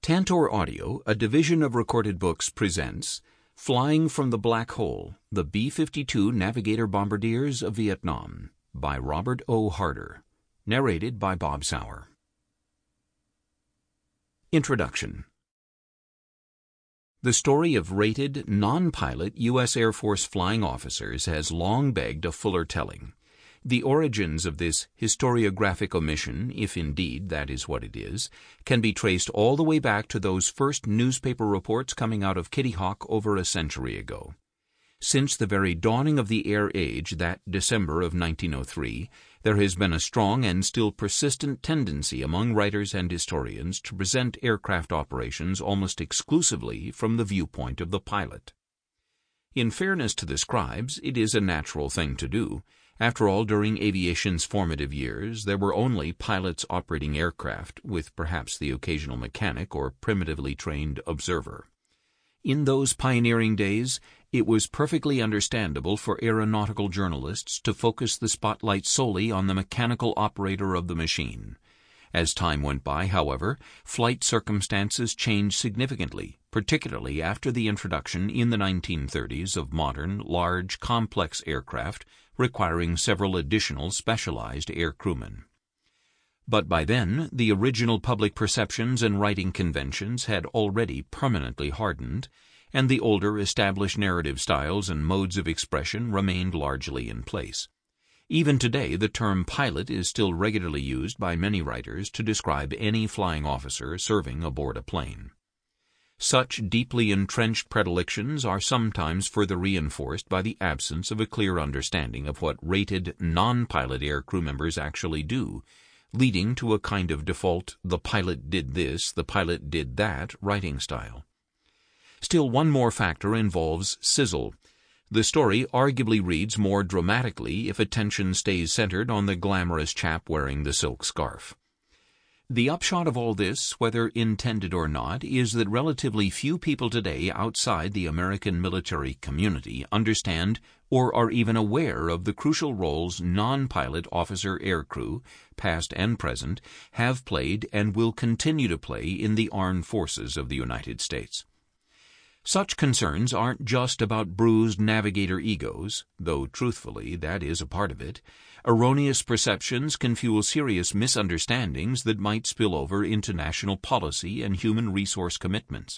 Tantor Audio, a division of Recorded Books, presents Flying from the Black Hole, the B-52 Navigator Bombardiers of Vietnam, by Robert O. Harder. Narrated by Bob Sauer. Introduction. The story of rated, non-pilot U.S. Air Force flying officers has long begged a fuller telling. The origins of this historiographic omission, if indeed that is what it is, can be traced all the way back to those first newspaper reports coming out of Kitty Hawk over a century ago. Since the very dawning of the air age, that December of 1903, there has been a strong and still persistent tendency among writers and historians to present aircraft operations almost exclusively from the viewpoint of the pilot. In fairness to the scribes, it is a natural thing to do. After all, during aviation's formative years, there were only pilots operating aircraft, with perhaps the occasional mechanic or primitively trained observer. In those pioneering days, it was perfectly understandable for aeronautical journalists to focus the spotlight solely on the mechanical operator of the machine. As time went by, however, flight circumstances changed significantly, particularly after the introduction in the 1930s of modern, large, complex aircraft requiring several additional specialized air crewmen. But by then, the original public perceptions and writing conventions had already permanently hardened, and the older established narrative styles and modes of expression remained largely in place. Even today, the term pilot is still regularly used by many writers to describe any flying officer serving aboard a plane. Such deeply entrenched predilections are sometimes further reinforced by the absence of a clear understanding of what rated non-pilot air crew members actually do, leading to a kind of default "the pilot did this, the pilot did that" writing style. Still, one more factor involves sizzle. The story arguably reads more dramatically if attention stays centered on the glamorous chap wearing the silk scarf. The upshot of all this, whether intended or not, is that relatively few people today outside the American military community understand or are even aware of the crucial roles non-pilot officer aircrew, past and present, have played and will continue to play in the armed forces of the United States. Such concerns aren't just about bruised navigator egos, though truthfully that is a part of it. Erroneous perceptions can fuel serious misunderstandings that might spill over into national policy and human resource commitments.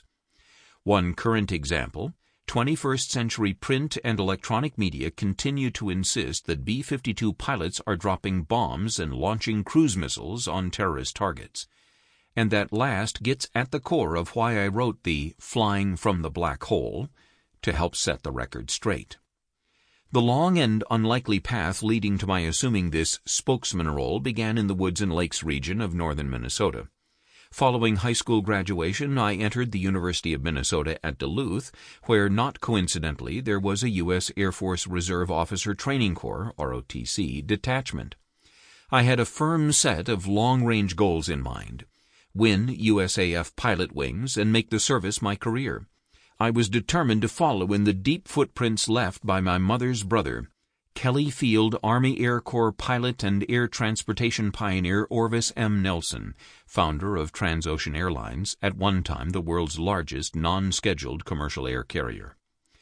One current example, 21st century print and electronic media continue to insist that B-52 pilots are dropping bombs and launching cruise missiles on terrorist targets. And that last gets at the core of why I wrote the Flying from the Black Hole, to help set the record straight. The long and unlikely path leading to my assuming this spokesman role began in the Woods and Lakes region of northern Minnesota. Following high school graduation, I entered the University of Minnesota at Duluth, where not coincidentally there was a U.S. Air Force Reserve Officer Training Corps, ROTC, detachment. I had a firm set of long-range goals in mind: win USAF pilot wings and make the service my career. I was determined to follow in the deep footprints left by my mother's brother, Kelly Field Army Air Corps pilot and air transportation pioneer Orvis M. Nelson, founder of Transocean Airlines, at one time the world's largest non-scheduled commercial air carrier.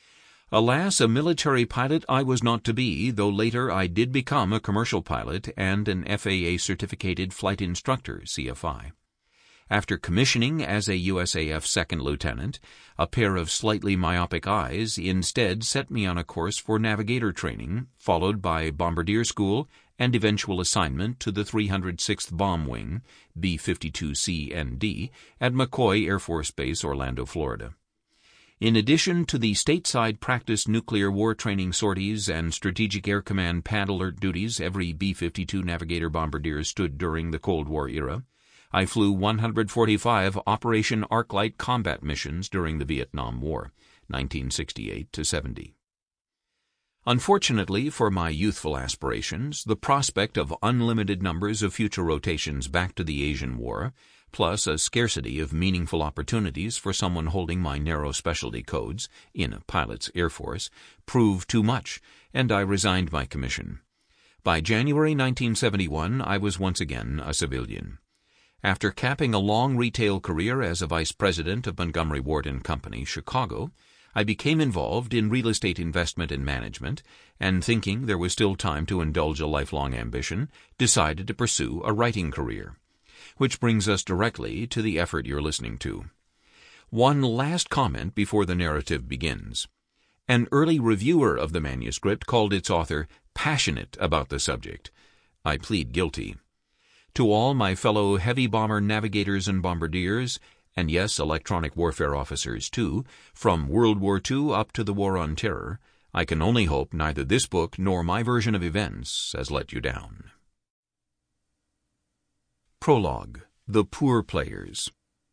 Alas, a military pilot I was not to be, though later I did become a commercial pilot and an FAA-certificated flight instructor, CFI. After commissioning as a USAF second lieutenant, a pair of slightly myopic eyes instead set me on a course for navigator training, followed by bombardier school and eventual assignment to the 306th Bomb Wing, B-52C and D, at McCoy Air Force Base, Orlando, Florida. In addition to the stateside practice nuclear war training sorties and Strategic Air Command pad alert duties every B-52 Navigator bombardier stood during the Cold War era, I flew 145 Operation Arclight combat missions during the Vietnam War, 1968-70. Unfortunately for my youthful aspirations, the prospect of unlimited numbers of future rotations back to the Asian War, plus a scarcity of meaningful opportunities for someone holding my narrow specialty codes in a pilot's Air Force, proved too much, and I resigned my commission. By January 1971, I was once again a civilian. After capping a long retail career as a vice president of Montgomery Ward & Company, Chicago, I became involved in real estate investment and management, and thinking there was still time to indulge a lifelong ambition, decided to pursue a writing career. Which brings us directly to the effort you're listening to. One last comment before the narrative begins. An early reviewer of the manuscript called its author passionate about the subject. I plead guilty. To all my fellow heavy bomber navigators and bombardiers, and yes, electronic warfare officers too, from World War II up to the War on Terror, I can only hope neither this book nor my version of events has let you down. Prologue: The Poor Players.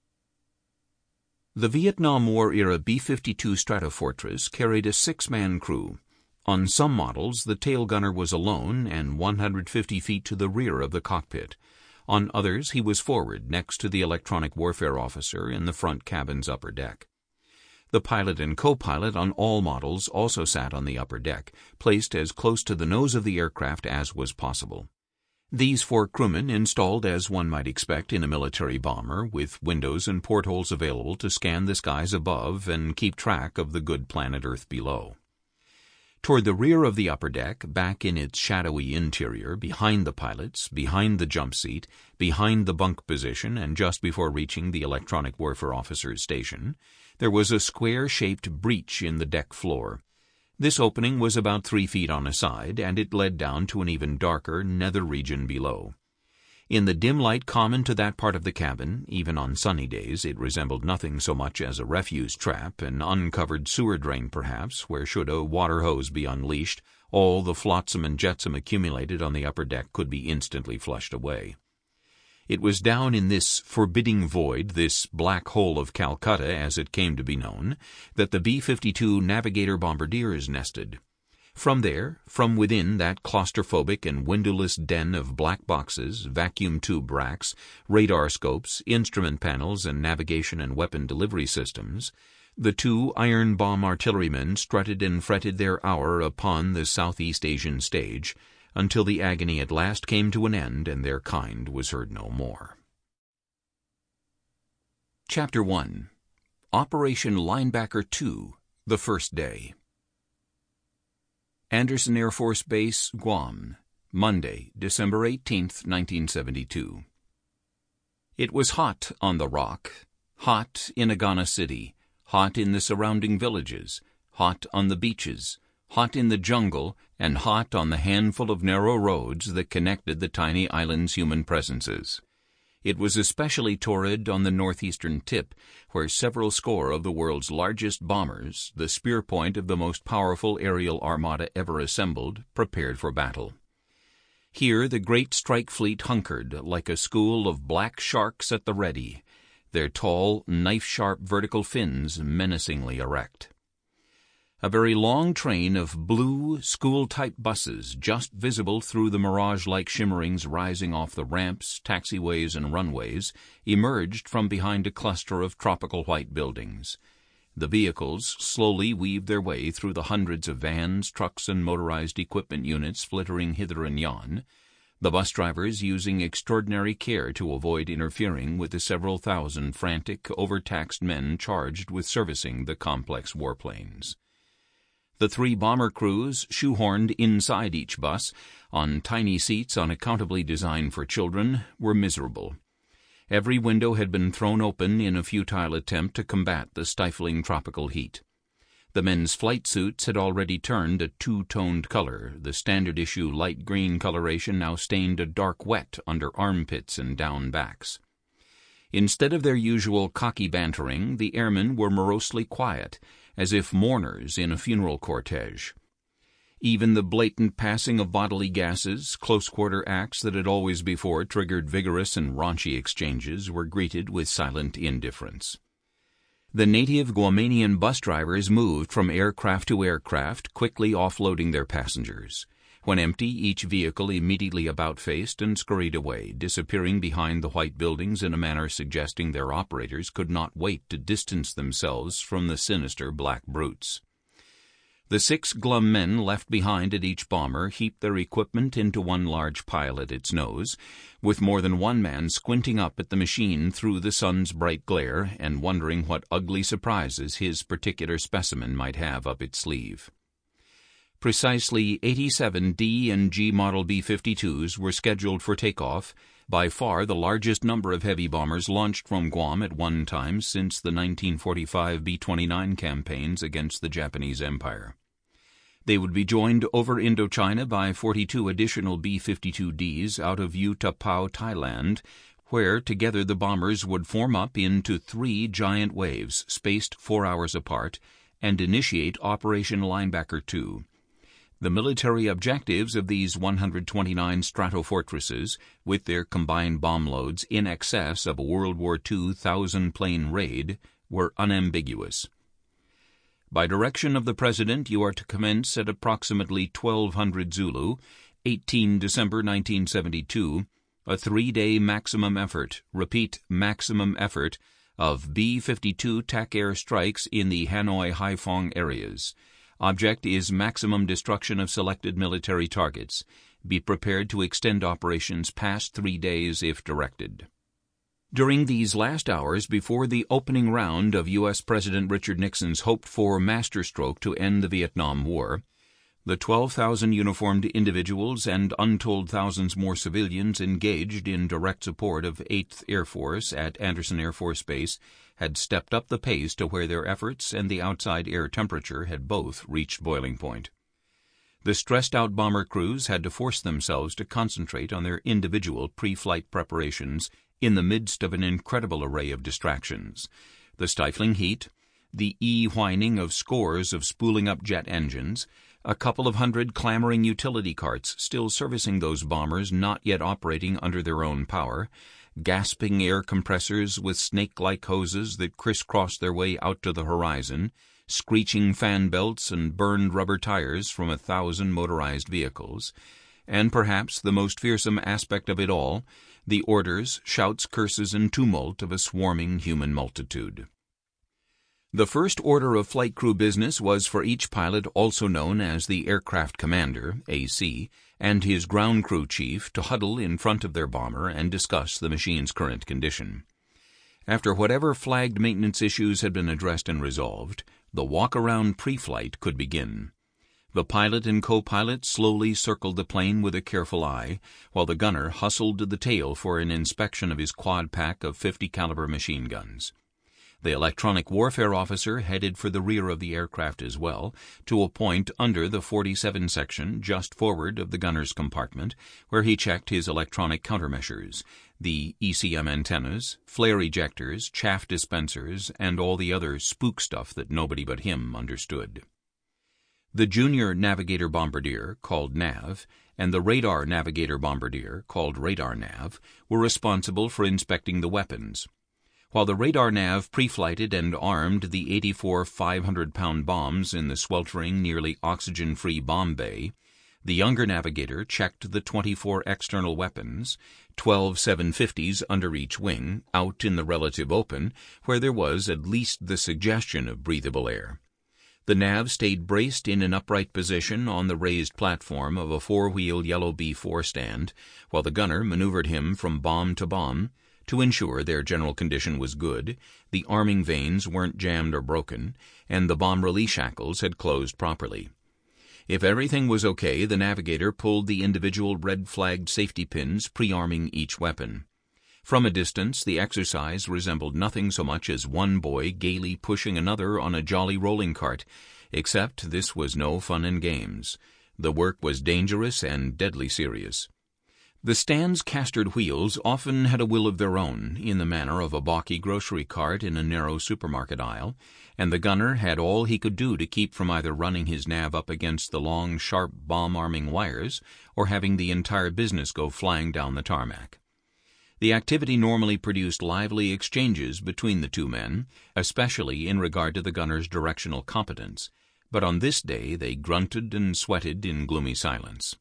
The Vietnam War-era B-52 Stratofortress carried a 6-man crew. On some models, the tail gunner was alone and 150 feet to the rear of the cockpit. On others, he was forward, next to the electronic warfare officer in the front cabin's upper deck. The pilot and co-pilot on all models also sat on the upper deck, placed as close to the nose of the aircraft as was possible. These 4 crewmen, installed as one might expect in a military bomber, with windows and portholes available to scan the skies above and keep track of the good planet Earth below. Toward the rear of the upper deck, back in its shadowy interior, behind the pilots, behind the jump seat, behind the bunk position, and just before reaching the electronic warfare officer's station, there was a square-shaped breach in the deck floor. This opening was about 3 feet on a side, and it led down to an even darker nether region below. In the dim light common to that part of the cabin, even on sunny days, it resembled nothing so much as a refuse trap, an uncovered sewer drain perhaps, where should a water hose be unleashed, all the flotsam and jetsam accumulated on the upper deck could be instantly flushed away. It was down in this forbidding void, this black hole of Calcutta as it came to be known, that the B-52 Navigator bombardiers nested. From there, from within that claustrophobic and windowless den of black boxes, vacuum tube racks, radar scopes, instrument panels, and navigation and weapon delivery systems, the 2 iron bomb artillerymen strutted and fretted their hour upon the Southeast Asian stage, until the agony at last came to an end and their kind was heard no more. Chapter 1. Operation Linebacker 2, The First Day. Andersen Air Force Base, Guam, Monday, December 18, 1972. It was hot on the Rock, hot in Agana City, hot in the surrounding villages, hot on the beaches, hot in the jungle, and hot on the handful of narrow roads that connected the tiny island's human presences. It was especially torrid on the northeastern tip, where several score of the world's largest bombers, the spear point of the most powerful aerial armada ever assembled, prepared for battle. Here the great strike fleet hunkered like a school of black sharks at the ready, their tall, knife-sharp vertical fins menacingly erect. A very long train of blue, school-type buses, just visible through the mirage-like shimmerings rising off the ramps, taxiways, and runways, emerged from behind a cluster of tropical white buildings. The vehicles slowly weaved their way through the hundreds of vans, trucks, and motorized equipment units flittering hither and yon, the bus drivers using extraordinary care to avoid interfering with the several thousand frantic, overtaxed men charged with servicing the complex warplanes. The 3 bomber crews, shoehorned inside each bus, on tiny seats unaccountably designed for children, were miserable. Every window had been thrown open in a futile attempt to combat the stifling tropical heat. The men's flight suits had already turned a 2-toned color, the standard-issue light green coloration now stained a dark wet under armpits and down backs. Instead of their usual cocky bantering, the airmen were morosely quiet, as if mourners in a funeral cortege. Even the blatant passing of bodily gases, close-quarter acts that had always before triggered vigorous and raunchy exchanges, were greeted with silent indifference. The native Guamanian bus drivers moved from aircraft to aircraft, quickly offloading their passengers. When empty, each vehicle immediately about-faced and scurried away, disappearing behind the white buildings in a manner suggesting their operators could not wait to distance themselves from the sinister black brutes. The 6 glum men left behind at each bomber heaped their equipment into one large pile at its nose, with more than one man squinting up at the machine through the sun's bright glare and wondering what ugly surprises his particular specimen might have up its sleeve. Precisely 87 D and G Model B-52s were scheduled for takeoff, by far the largest number of heavy bombers launched from Guam at one time since the 1945 B-29 campaigns against the Japanese Empire. They would be joined over Indochina by 42 additional B-52Ds out of Utapao, Thailand, where together the bombers would form up into 3 giant waves spaced 4 hours apart and initiate Operation Linebacker II. The military objectives of these 129 stratofortresses, with their combined bomb loads in excess of a World War II 1,000-plane raid, were unambiguous. By direction of the President, you are to commence at approximately 1200 Zulu, 18 December 1972, a 3-day maximum effort, maximum effort, of B-52 TAC air strikes in the Hanoi-Haiphong areas. Object is maximum destruction of selected military targets. Be prepared to extend operations past 3 days if directed. During these last hours before the opening round of U.S. President Richard Nixon's hoped-for masterstroke to end the Vietnam War, the 12,000 uniformed individuals and untold thousands more civilians engaged in direct support of 8th Air Force at Andersen Air Force Base had stepped up the pace to where their efforts and the outside air temperature had both reached boiling point. The stressed-out bomber crews had to force themselves to concentrate on their individual pre-flight preparations in the midst of an incredible array of distractions: the stifling heat, the whining of scores of spooling-up jet engines, a couple of hundred clamoring utility carts still servicing those bombers not yet operating under their own power, gasping air compressors with snake-like hoses that crisscrossed their way out to the horizon, screeching fan belts and burned rubber tires from 1,000 motorized vehicles, and perhaps the most fearsome aspect of it all, the orders, shouts, curses, and tumult of a swarming human multitude. The first order of flight crew business was for each pilot, also known as the aircraft commander, AC, and his ground crew chief to huddle in front of their bomber and discuss the machine's current condition. After whatever flagged maintenance issues had been addressed and resolved, the walk-around pre-flight could begin. The pilot and co-pilot slowly circled the plane with a careful eye, while the gunner hustled to the tail for an inspection of his quad pack of 50-caliber machine guns. The electronic warfare officer headed for the rear of the aircraft as well, to a point under the 47 section just forward of the gunner's compartment, where he checked his electronic countermeasures, the ECM antennas, flare ejectors, chaff dispensers, and all the other spook stuff that nobody but him understood. The junior navigator bombardier, called NAV, and the radar navigator bombardier, called radar nav, were responsible for inspecting the weapons. While the radar nav pre-flighted and armed the 84 500-pound bombs in the sweltering, nearly oxygen-free bomb bay, the younger navigator checked the 24 external weapons, 12 750s under each wing, out in the relative open, where there was at least the suggestion of breathable air. The nav stayed braced in an upright position on the raised platform of a 4-wheel yellow B-4 stand, while the gunner maneuvered him from bomb to bomb to ensure their general condition was good, the arming vanes weren't jammed or broken, and the bomb release shackles had closed properly. If everything was okay, the navigator pulled the individual red-flagged safety pins pre-arming each weapon. From a distance, the exercise resembled nothing so much as one boy gaily pushing another on a jolly rolling cart, except this was no fun and games. The work was dangerous and deadly serious. The stand's castered wheels often had a will of their own, in the manner of a balky grocery cart in a narrow supermarket aisle, and the gunner had all he could do to keep from either running his nav up against the long, sharp bomb-arming wires or having the entire business go flying down the tarmac. The activity normally produced lively exchanges between the two men, especially in regard to the gunner's directional competence, but on this day they grunted and sweated in gloomy silence.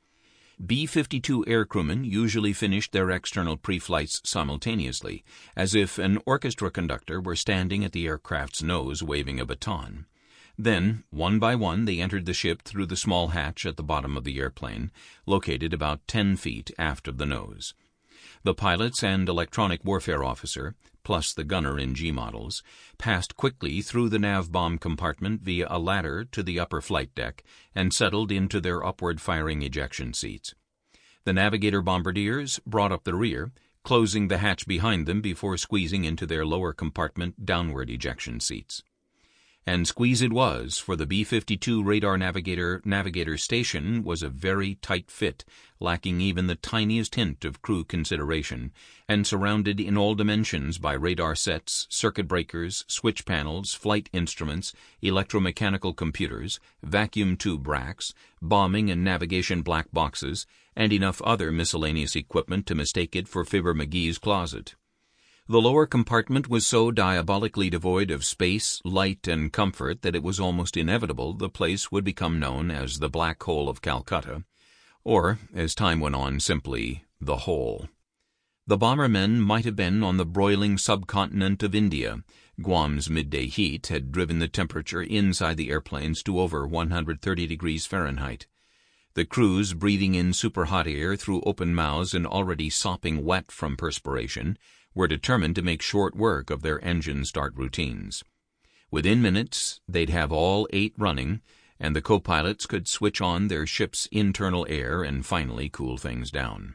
B-52 aircrewmen usually finished their external pre-flights simultaneously, as if an orchestra conductor were standing at the aircraft's nose waving a baton. Then, one by one, they entered the ship through the small hatch at the bottom of the airplane, located about 10 feet aft of the nose. The pilots and electronic warfare officer, plus the gunner in G models, passed quickly through the nav bomb compartment via a ladder to the upper flight deck and settled into their upward-firing ejection seats. The navigator bombardiers brought up the rear, closing the hatch behind them before squeezing into their lower compartment downward ejection seats. And squeeze it was, for the B-52 radar navigator station was a very tight fit, lacking even the tiniest hint of crew consideration, and surrounded in all dimensions by radar sets, circuit breakers, switch panels, flight instruments, electromechanical computers, vacuum tube racks, bombing and navigation black boxes, and enough other miscellaneous equipment to mistake it for Fibber McGee's closet. The lower compartment was so diabolically devoid of space, light, and comfort that it was almost inevitable the place would become known as the Black Hole of Calcutta, or, as time went on, simply the Hole. The bombermen might have been on the broiling subcontinent of India. Guam's midday heat had driven the temperature inside the airplanes to over 130 degrees Fahrenheit. The crews, breathing in super-hot air through open mouths and already sopping wet from perspiration, were determined to make short work of their engine start routines. Within minutes, they'd have all 8 running, and the co-pilots could switch on their ship's internal air and finally cool things down.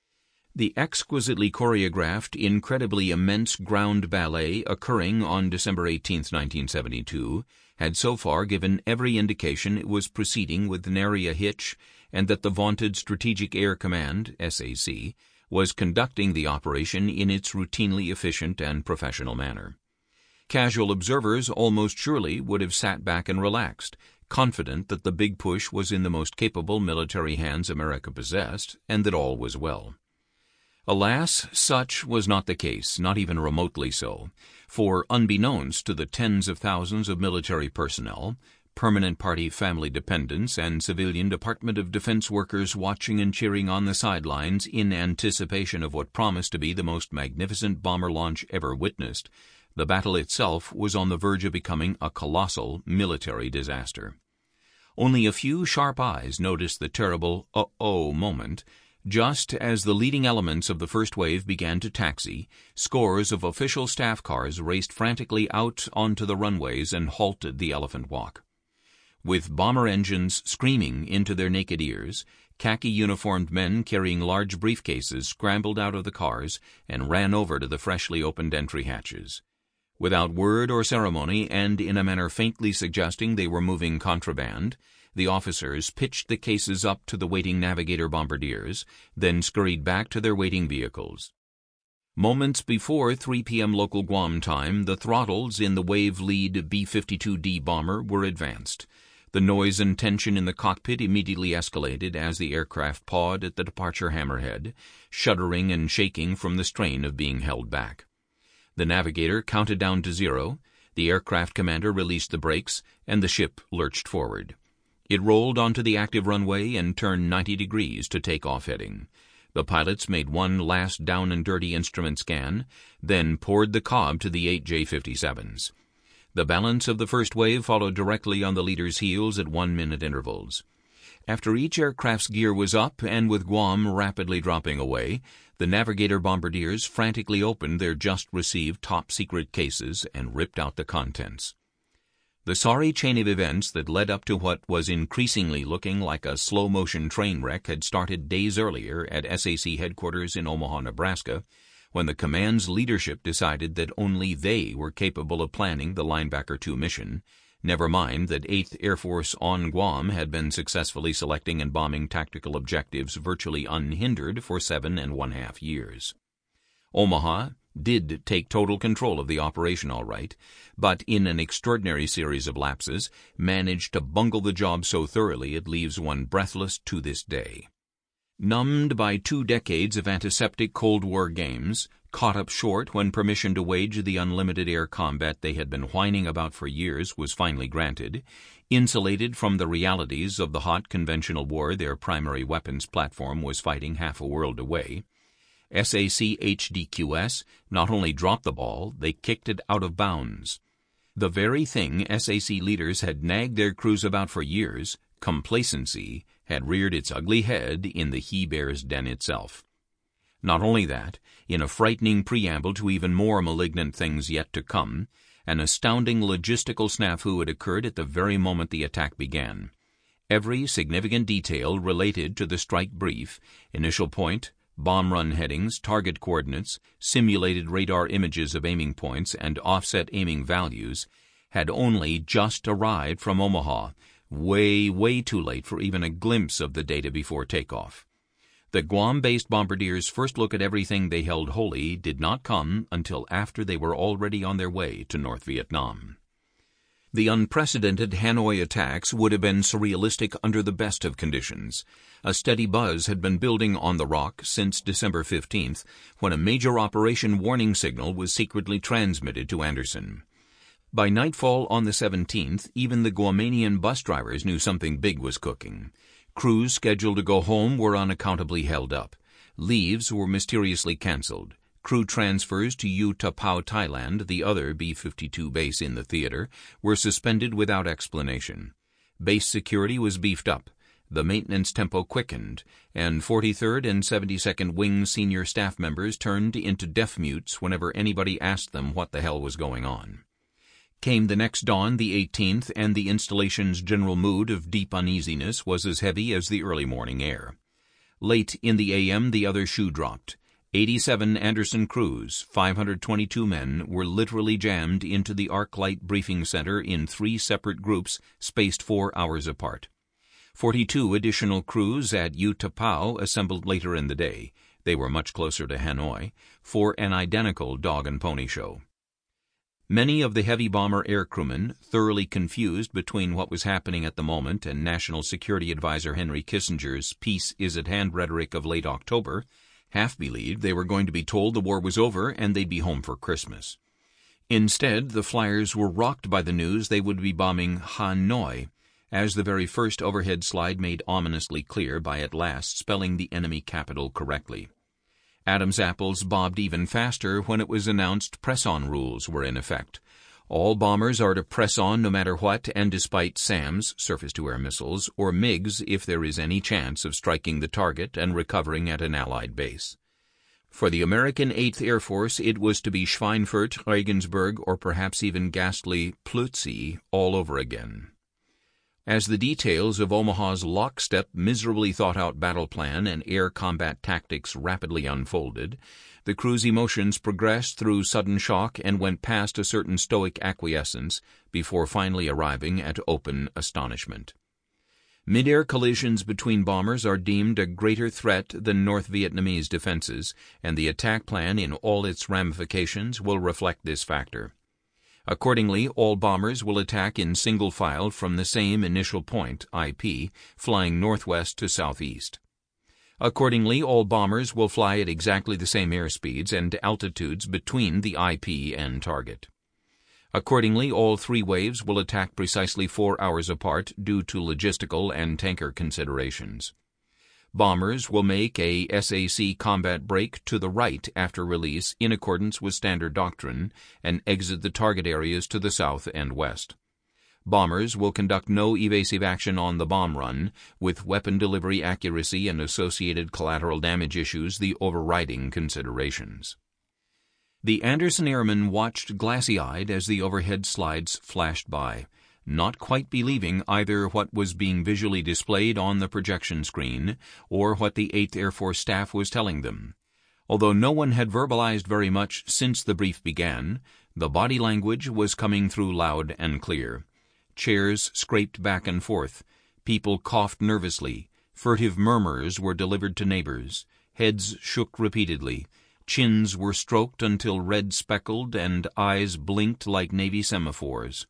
The exquisitely choreographed, incredibly immense ground ballet occurring on December 18, 1972, had so far given every indication it was proceeding with nary a hitch, and that the vaunted Strategic Air Command, SAC, was conducting the operation in its routinely efficient and professional manner. Casual observers almost surely would have sat back and relaxed, confident that the big push was in the most capable military hands America possessed, and that all was well. Alas, such was not the case, not even remotely so, for unbeknownst to the tens of thousands of military personnel, permanent party family dependents, and civilian Department of Defense workers watching and cheering on the sidelines in anticipation of what promised to be the most magnificent bomber launch ever witnessed, the battle itself was on the verge of becoming a colossal military disaster. Only a few sharp eyes noticed the terrible uh-oh moment. Just as the leading elements of the first wave began to taxi, scores of official staff cars raced frantically out onto the runways and halted the Elephant Walk. With bomber engines screaming into their naked ears, khaki-uniformed men carrying large briefcases scrambled out of the cars and ran over to the freshly opened entry hatches. Without word or ceremony, and in a manner faintly suggesting they were moving contraband, the officers pitched the cases up to the waiting navigator bombardiers, then scurried back to their waiting vehicles. Moments before 3 p.m. local Guam time, the throttles in the wave-lead B-52D bomber were advanced. The noise and tension in the cockpit immediately escalated as the aircraft pawed at the departure hammerhead, shuddering and shaking from the strain of being held back. The navigator counted down to 0, the aircraft commander released the brakes, and the ship lurched forward. It rolled onto the active runway and turned 90 degrees to takeoff heading. The pilots made one last down-and-dirty instrument scan, then poured the cob to the 8 J-57s. The balance of the first wave followed directly on the leader's heels at 1-minute intervals. After each aircraft's gear was up and with Guam rapidly dropping away, the navigator bombardiers frantically opened their just-received top-secret cases and ripped out the contents. The sorry chain of events that led up to what was increasingly looking like a slow-motion train wreck had started days earlier at SAC headquarters in Omaha, Nebraska, when the command's leadership decided that only they were capable of planning the Linebacker II mission, never mind that 8th Air Force on Guam had been successfully selecting and bombing tactical objectives virtually unhindered for 7.5 years. Omaha did take total control of the operation all right, but in an extraordinary series of lapses managed to bungle the job so thoroughly it leaves one breathless to this day. Numbed by 2 decades of antiseptic Cold War games, caught up short when permission to wage the unlimited air combat they had been whining about for years was finally granted, insulated from the realities of the hot conventional war their primary weapons platform was fighting half a world away, SAC HDQS not only dropped the ball, they kicked it out of bounds. The very thing SAC leaders had nagged their crews about for years, complacency, had reared its ugly head in the he-bear's den itself. Not only that, in a frightening preamble to even more malignant things yet to come, an astounding logistical snafu had occurred at the very moment the attack began. Every significant detail related to the strike brief, initial point, bomb run headings, target coordinates, simulated radar images of aiming points, and offset aiming values, had only just arrived from Omaha, way too late for even a glimpse of the data before takeoff. The Guam-based bombardiers' first look at everything they held holy did not come until after they were already on their way to North Vietnam. The unprecedented Hanoi attacks would have been surrealistic under the best of conditions. A steady buzz had been building on the Rock since December 15th, when a major operation warning signal was secretly transmitted to Anderson. By nightfall on the 17th, even the Guamanian bus drivers knew something big was cooking. Crews scheduled to go home were unaccountably held up. Leaves were mysteriously canceled. Crew transfers to U Tapao, Thailand, the other B-52 base in the theater, were suspended without explanation. Base security was beefed up. The maintenance tempo quickened, and 43rd and 72nd Wing senior staff members turned into deaf mutes whenever anybody asked them what the hell was going on. Came the next dawn, the 18th, and the installation's general mood of deep uneasiness was as heavy as the early morning air. Late in the a.m. the other shoe dropped. 87 Anderson crews, 522 men, were literally jammed into the ArcLight Briefing Center in 3 separate groups spaced 4 hours apart. 42 additional crews at U Tapao assembled later in the day. They were much closer to Hanoi, for an identical dog and pony show. Many of the heavy bomber aircrewmen, thoroughly confused between what was happening at the moment and National Security Advisor Henry Kissinger's peace is at hand rhetoric of late October, half believed they were going to be told the war was over and they'd be home for Christmas. Instead, the flyers were rocked by the news they would be bombing Hanoi, as the very first overhead slide made ominously clear by at last spelling the enemy capital correctly. Adam's apples bobbed even faster when it was announced press-on rules were in effect. All bombers are to press on no matter what and despite SAMs, surface-to-air missiles, or MiGs if there is any chance of striking the target and recovering at an Allied base. For the American 8th Air Force, it was to be Schweinfurt, Regensburg, or perhaps even ghastly Plötzky all over again. As the details of Omaha's lockstep, miserably thought-out battle plan and air combat tactics rapidly unfolded, the crew's emotions progressed through sudden shock and went past a certain stoic acquiescence before finally arriving at open astonishment. Mid-air collisions between bombers are deemed a greater threat than North Vietnamese defenses, and the attack plan in all its ramifications will reflect this factor. Accordingly, all bombers will attack in single file from the same initial point, IP, flying northwest to southeast. Accordingly, all bombers will fly at exactly the same airspeeds and altitudes between the IP and target. Accordingly, all 3 waves will attack precisely 4 hours apart due to logistical and tanker considerations. Bombers will make a SAC combat break to the right after release in accordance with standard doctrine and exit the target areas to the south and west. Bombers will conduct no evasive action on the bomb run, with weapon delivery accuracy and associated collateral damage issues the overriding considerations. The Anderson airmen watched glassy-eyed as the overhead slides flashed by, not quite believing either what was being visually displayed on the projection screen or what the 8th Air Force staff was telling them. Although no one had verbalized very much since the brief began, the body language was coming through loud and clear. Chairs scraped back and forth. People coughed nervously. Furtive murmurs were delivered to neighbors. Heads shook repeatedly. Chins were stroked until red-speckled and eyes blinked like Navy semaphores.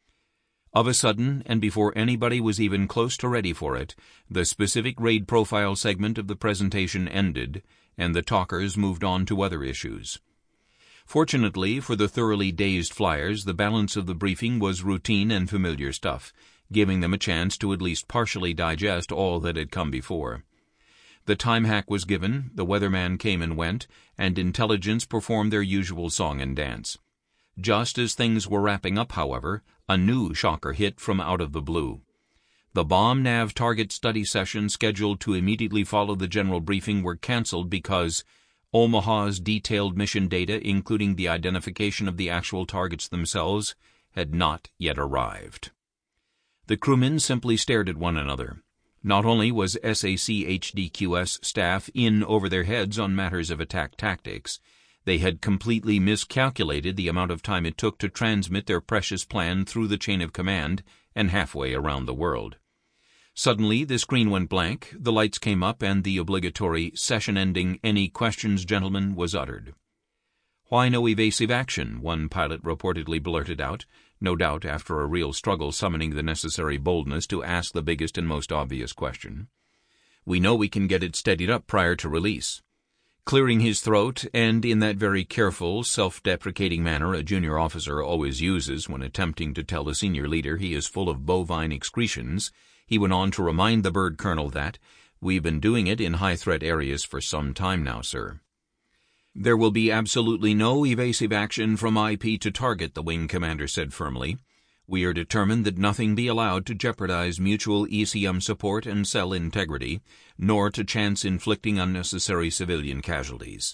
Of a sudden, and before anybody was even close to ready for it, the specific raid profile segment of the presentation ended, and the talkers moved on to other issues. Fortunately for the thoroughly dazed flyers, the balance of the briefing was routine and familiar stuff, giving them a chance to at least partially digest all that had come before. The time hack was given, the weatherman came and went, and intelligence performed their usual song and dance. Just as things were wrapping up, however, a new shocker hit from out of the blue. The bomb nav target study sessions scheduled to immediately follow the general briefing were canceled because Omaha's detailed mission data, including the identification of the actual targets themselves, had not yet arrived. The crewmen simply stared at one another. Not only was SAC-HDQS staff in over their heads on matters of attack tactics, they had completely miscalculated the amount of time it took to transmit their precious plan through the chain of command and halfway around the world. Suddenly, the screen went blank, the lights came up, and the obligatory session-ending "Any questions, gentlemen?" was uttered. "Why no evasive action?" one pilot reportedly blurted out, no doubt after a real struggle summoning the necessary boldness to ask the biggest and most obvious question. "We know we can get it steadied up prior to release." Clearing his throat, and in that very careful, self-deprecating manner a junior officer always uses when attempting to tell a senior leader he is full of bovine excretions, he went on to remind the bird colonel that, "We've been doing it in high-threat areas for some time now, sir." "There will be absolutely no evasive action from IP to target," the wing commander said firmly. "We are determined that nothing be allowed to jeopardize mutual ECM support and cell integrity, nor to chance inflicting unnecessary civilian casualties."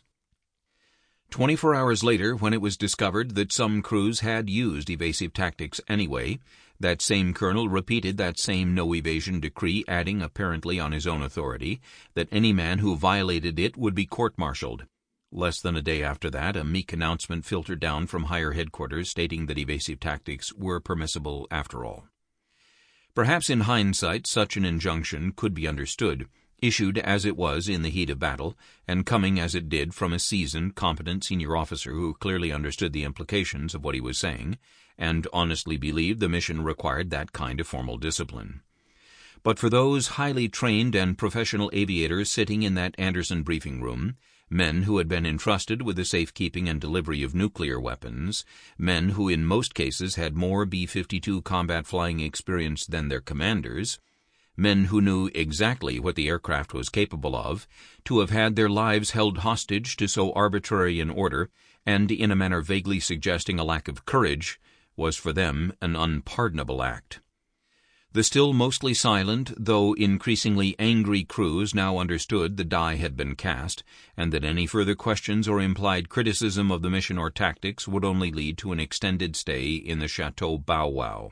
24 hours later, when it was discovered that some crews had used evasive tactics anyway, that same colonel repeated that same no-evasion decree, adding, apparently on his own authority, that any man who violated it would be court-martialed. Less than a day after that, a meek announcement filtered down from higher headquarters stating that evasive tactics were permissible after all. Perhaps in hindsight such an injunction could be understood, issued as it was in the heat of battle, and coming as it did from a seasoned, competent senior officer who clearly understood the implications of what he was saying, and honestly believed the mission required that kind of formal discipline. But for those highly trained and professional aviators sitting in that Anderson briefing room, men who had been entrusted with the safekeeping and delivery of nuclear weapons, men who in most cases had more B-52 combat flying experience than their commanders, men who knew exactly what the aircraft was capable of, to have had their lives held hostage to so arbitrary an order, and in a manner vaguely suggesting a lack of courage, was for them an unpardonable act. The still mostly silent, though increasingly angry crews now understood the die had been cast, and that any further questions or implied criticism of the mission or tactics would only lead to an extended stay in the Chateau Bow Wow.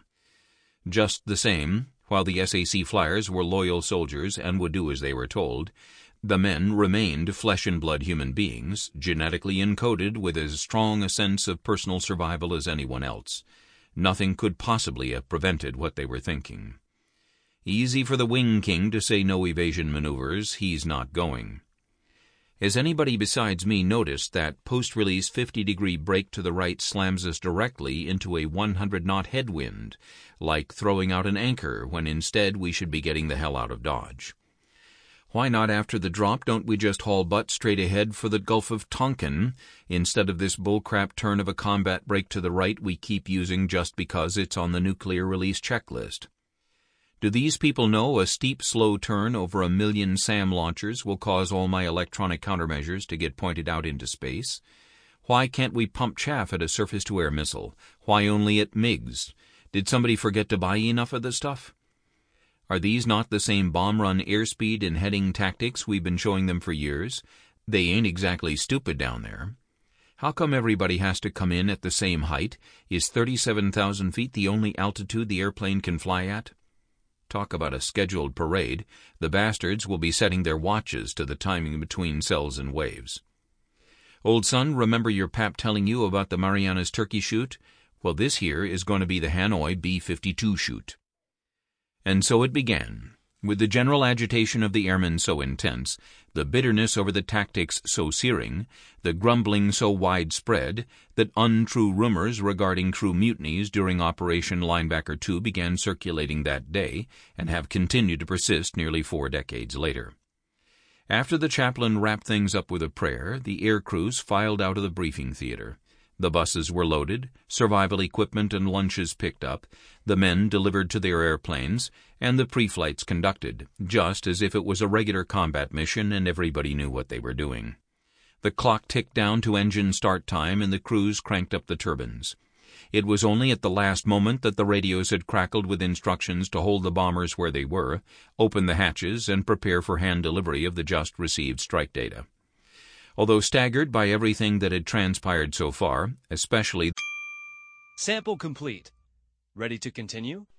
Just the same, while the SAC flyers were loyal soldiers and would do as they were told, the men remained flesh-and-blood human beings, genetically encoded with as strong a sense of personal survival as anyone else. Nothing could possibly have prevented what they were thinking. Easy for the Wing King to say no evasion maneuvers, he's not going. Has anybody besides me noticed that post-release 50-degree break to the right slams us directly into a 100-knot headwind, like throwing out an anchor when instead we should be getting the hell out of Dodge? Why not after the drop don't we just haul butt straight ahead for the Gulf of Tonkin, instead of this bullcrap turn of a combat break to the right we keep using just because it's on the nuclear release checklist? Do these people know a steep, slow turn over 1 million SAM launchers will cause all my electronic countermeasures to get pointed out into space? Why can't we pump chaff at a surface-to-air missile? Why only at MiGs? Did somebody forget to buy enough of the stuff? Are these not the same bomb-run airspeed and heading tactics we've been showing them for years? They ain't exactly stupid down there. How come everybody has to come in at the same height? Is 37,000 feet the only altitude the airplane can fly at? Talk about a scheduled parade. The bastards will be setting their watches to the timing between cells and waves. Old son, remember your pap telling you about the Marianas turkey shoot? Well, this here is going to be the Hanoi B-52 shoot. And so it began. With the general agitation of the airmen so intense, the bitterness over the tactics so searing, the grumbling so widespread, that untrue rumors regarding crew mutinies during Operation Linebacker 2 began circulating that day, and have continued to persist nearly 4 decades later. After the chaplain wrapped things up with a prayer, the air crews filed out of the briefing theater. The buses were loaded, survival equipment and lunches picked up, the men delivered to their airplanes, and the pre-flights conducted, just as if it was a regular combat mission and everybody knew what they were doing. The clock ticked down to engine start time, and the crews cranked up the turbines. It was only at the last moment that the radios had crackled with instructions to hold the bombers where they were, open the hatches, and prepare for hand delivery of the just received strike data. Although staggered by everything that had transpired so far, especially... Sample complete. Ready to continue?